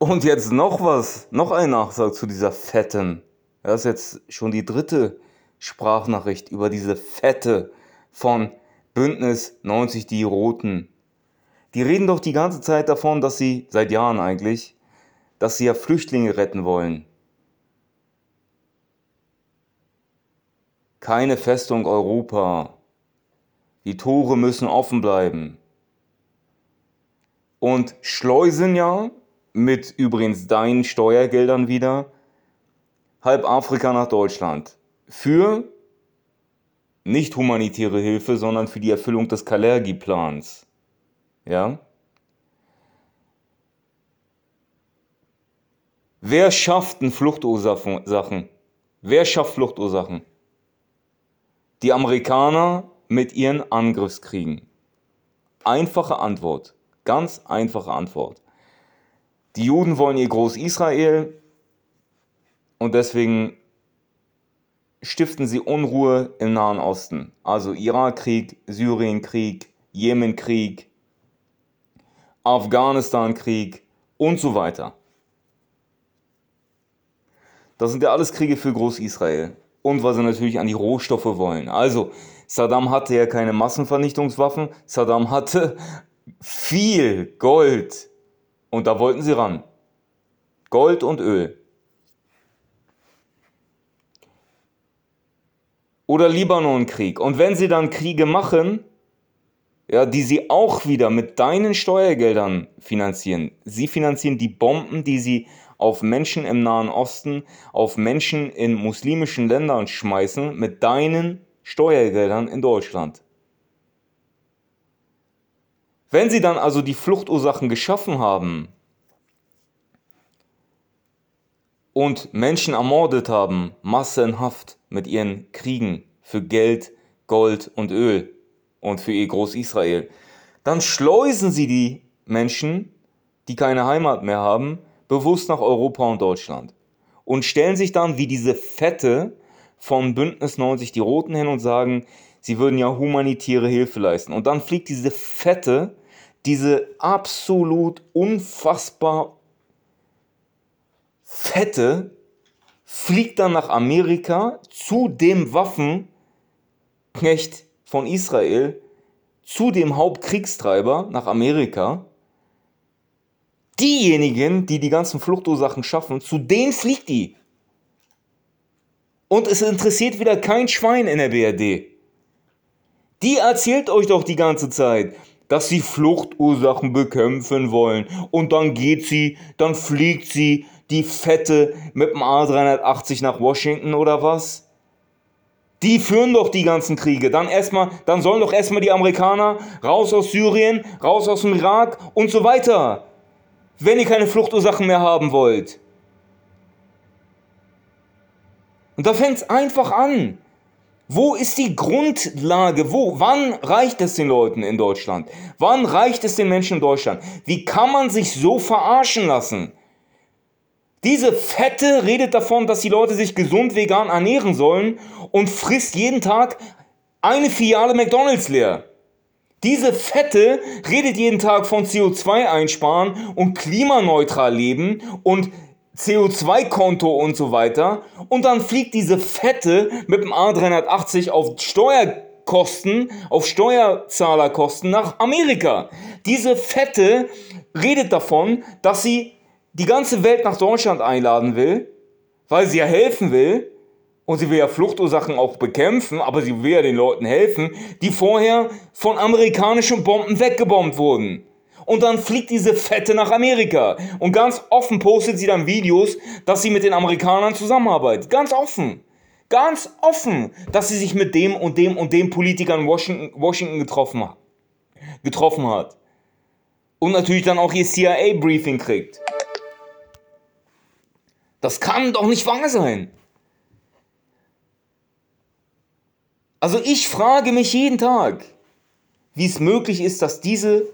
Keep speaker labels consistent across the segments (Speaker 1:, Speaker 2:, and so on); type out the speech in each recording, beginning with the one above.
Speaker 1: Und jetzt noch ein Nachsatz zu dieser Fetten. Das ist jetzt schon die dritte Sprachnachricht über diese Fette von Bündnis 90 Die Roten. Die reden doch die ganze Zeit davon, dass sie, seit Jahren eigentlich, dass sie ja Flüchtlinge retten wollen. Keine Festung Europa. Die Tore müssen offen bleiben. Und schleusen ja, mit übrigens deinen Steuergeldern wieder, halb Afrika nach Deutschland. Für nicht humanitäre Hilfe, sondern für die Erfüllung des Kalergi-Plans. Ja? Wer schafft Fluchtursachen? Wer schafft Fluchtursachen? Die Amerikaner mit ihren Angriffskriegen. Einfache Antwort. Ganz einfache Antwort. Die Juden wollen ihr Groß-Israel und deswegen stiften sie Unruhe im Nahen Osten. Also Irakkrieg, Syrienkrieg, Jemenkrieg, Afghanistankrieg und so weiter. Das sind ja alles Kriege für Groß-Israel. Und weil sie natürlich an die Rohstoffe wollen. Also, Saddam hatte ja keine Massenvernichtungswaffen. Saddam hatte viel Gold. Und da wollten sie ran. Gold und Öl. Oder Libanonkrieg. Und wenn sie dann Kriege machen, ja, die sie auch wieder mit deinen Steuergeldern finanzieren. Sie finanzieren die Bomben, die sie auf Menschen im Nahen Osten, auf Menschen in muslimischen Ländern schmeißen, mit deinen Steuergeldern in Deutschland. Wenn sie dann also die Fluchtursachen geschaffen haben und Menschen ermordet haben, massenhaft mit ihren Kriegen für Geld, Gold und Öl und für ihr Groß-Israel, dann schleusen sie die Menschen, die keine Heimat mehr haben, bewusst nach Europa und Deutschland und stellen sich dann wie diese Fette von Bündnis 90 Die Roten hin und sagen, sie würden ja humanitäre Hilfe leisten. Und dann fliegt diese Fette, diese absolut unfassbar Fette, fliegt dann nach Amerika zu dem Waffenknecht von Israel, zu dem Hauptkriegstreiber nach Amerika. Diejenigen, die die ganzen Fluchtursachen schaffen, zu denen fliegt die. Und es interessiert wieder kein Schwein in der BRD. Die erzählt euch doch die ganze Zeit, dass sie Fluchtursachen bekämpfen wollen. Und dann fliegt sie, die Fette, mit dem A380 nach Washington oder was? Die führen doch die ganzen Kriege. Dann sollen doch erstmal die Amerikaner raus aus Syrien, raus aus dem Irak und so weiter. Wenn ihr keine Fluchtursachen mehr haben wollt. Und da fängt es einfach an. Wo ist die Grundlage? Wann reicht es den Leuten in Deutschland? Wann reicht es den Menschen in Deutschland? Wie kann man sich so verarschen lassen? Diese Fette redet davon, dass die Leute sich gesund vegan ernähren sollen und frisst jeden Tag eine Filiale McDonald's leer. Diese Fette redet jeden Tag von CO2 einsparen und klimaneutral leben und CO2-Konto und so weiter. Und dann fliegt diese Fette mit dem A380 auf Steuerkosten, auf Steuerzahlerkosten nach Amerika. Diese Fette redet davon, dass sie die ganze Welt nach Deutschland einladen will, weil sie ja helfen will. Und sie will ja Fluchtursachen auch bekämpfen, aber sie will ja den Leuten helfen, die vorher von amerikanischen Bomben weggebombt wurden. Und dann fliegt diese Fette nach Amerika. Und ganz offen postet sie dann Videos, dass sie mit den Amerikanern zusammenarbeitet. Ganz offen. Ganz offen, dass sie sich mit dem und dem und dem Politiker in Washington getroffen hat. Und natürlich dann auch ihr CIA-Briefing kriegt. Das kann doch nicht wahr sein. Also ich frage mich jeden Tag, wie es möglich ist, dass diese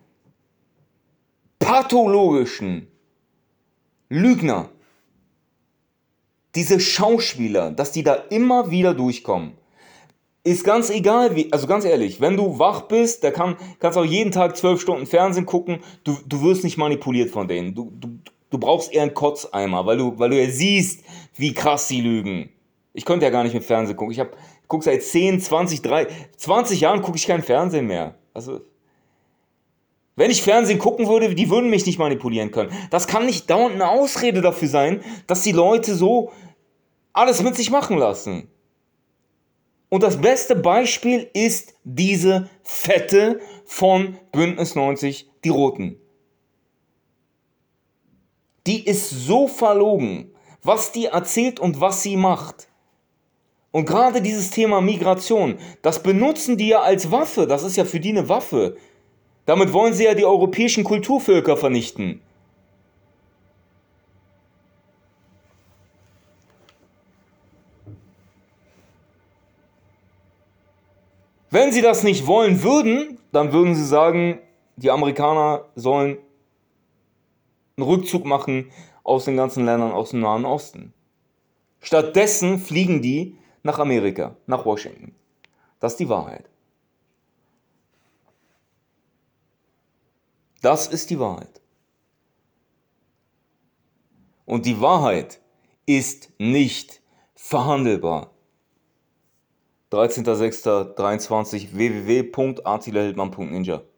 Speaker 1: pathologischen Lügner, diese Schauspieler, dass die da immer wieder durchkommen. Ist ganz egal, also ganz ehrlich, wenn du wach bist, kannst du auch jeden Tag 12 Stunden Fernsehen gucken, du wirst nicht manipuliert von denen. Du brauchst eher einen Kotzeimer, weil du ja siehst, wie krass sie lügen. Ich konnte ja gar nicht mit Fernsehen gucken. Ich gucke seit 10, 20 Jahren gucke ich kein Fernsehen mehr. Also, wenn ich Fernsehen gucken würde, die würden mich nicht manipulieren können. Das kann nicht dauernd eine Ausrede dafür sein, dass die Leute so alles mit sich machen lassen. Und das beste Beispiel ist diese Fette von Bündnis 90, die Roten. Die ist so verlogen, was die erzählt und was sie macht. Und gerade dieses Thema Migration, das benutzen die ja als Waffe. Das ist ja für die eine Waffe. Damit wollen sie ja die europäischen Kulturvölker vernichten. Wenn sie das nicht wollen würden, dann würden sie sagen, die Amerikaner sollen einen Rückzug machen aus den ganzen Ländern aus dem Nahen Osten. Stattdessen fliegen die nach Amerika, nach Washington. Das ist die Wahrheit. Das ist die Wahrheit. Und die Wahrheit ist nicht verhandelbar. 13.06.23 www.attilahildmann.ninja